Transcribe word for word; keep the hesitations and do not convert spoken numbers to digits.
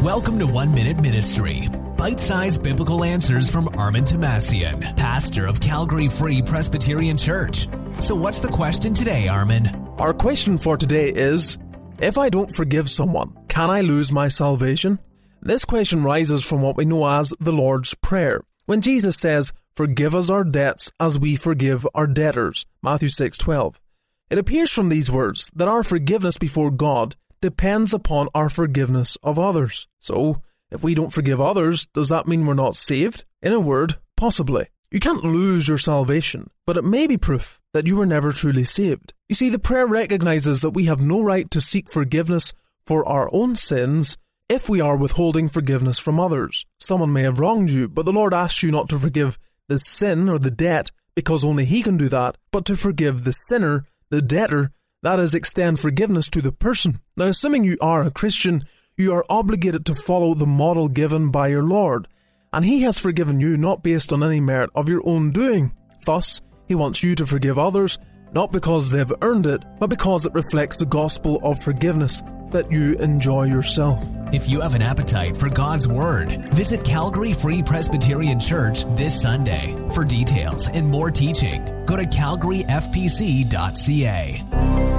Welcome to One Minute Ministry. Bite-sized biblical answers from Armin Tomasian, pastor of Calgary Free Presbyterian Church. So what's the question today, Armin? Our question for today is, if I don't forgive someone, can I lose my salvation? This question rises from what we know as the Lord's Prayer. When Jesus says, "Forgive us our debts as we forgive our debtors," Matthew six twelve. It appears from these words that our forgiveness before God depends upon our forgiveness of others. So, if we don't forgive others, does that mean we're not saved? In a word, possibly. You can't lose your salvation, but it may be proof that you were never truly saved. You see, the prayer recognizes that we have no right to seek forgiveness for our own sins if we are withholding forgiveness from others. Someone may have wronged you, but the Lord asks you not to forgive the sin or the debt because only He can do that, but to forgive the sinner, the debtor, that is, extend forgiveness to the person. Now, assuming you are a Christian, you are obligated to follow the model given by your Lord, and He has forgiven you not based on any merit of your own doing. Thus, He wants you to forgive others, not because they've earned it, but because it reflects the gospel of forgiveness that you enjoy yourself. If you have an appetite for God's Word, visit Calgary Free Presbyterian Church this Sunday. For details and more teaching, go to calgary f p c dot c a.